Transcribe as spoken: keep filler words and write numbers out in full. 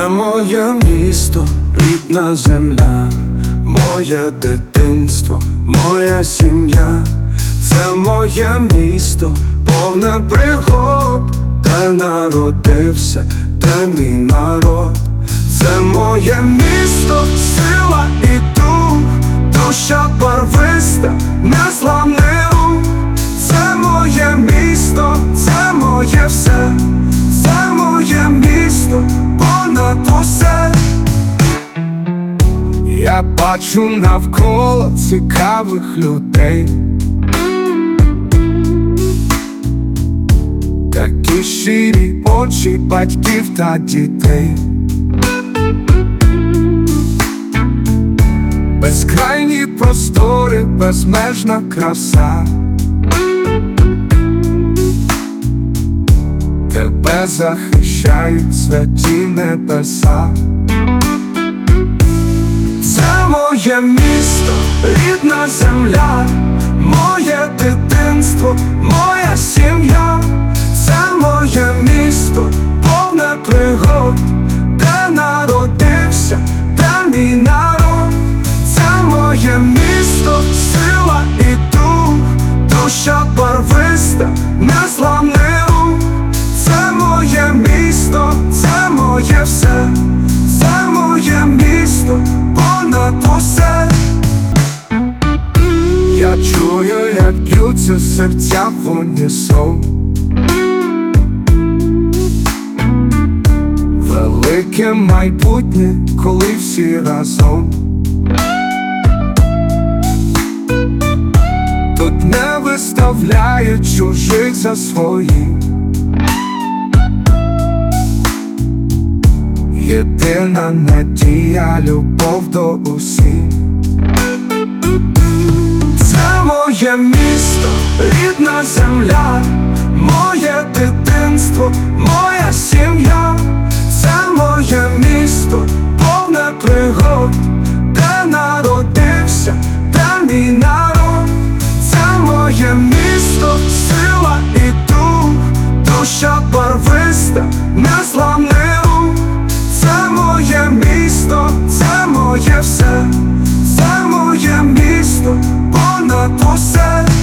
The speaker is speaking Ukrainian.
Це моє місто, рідна земля, моє дитинство, моя сім'я. Це моє місто, повне пригод, де народився, де мій народ. Це моє місто, сила і дух, душа барвиста, незламний рух. Це моє місто, це моє все, це моє місто, понад усе. Я бачу навколо цікавих людей, такі щирі очі батьків та дітей. Безкрайні простори, безмежна краса. Тебе захищають святі небеса. Це моє місто, рідна земля, моє дитинство, моя сім'я. Це моє місто, повне пригод, де народився, де мій народ. Це моє місто, сила і дух, душа барвиста, незламний рух. Це моє місто, це моє все, це моє місто, понад усе. Я чую, як б'ються серця в унісон. Велике майбутнє, коли всі разом. Тут не виставляють чужих за свої. Єдина надія, любов до усіх. Це моє місто, рідна земля, моє дитинство, моя сім'я. Це моє місто, повне пригод, де народився, де мій народ. Це моє місто, сила і дух, душа барвиста, незламний рух. Це моє місто, це моє все, це моє місто, понад усе.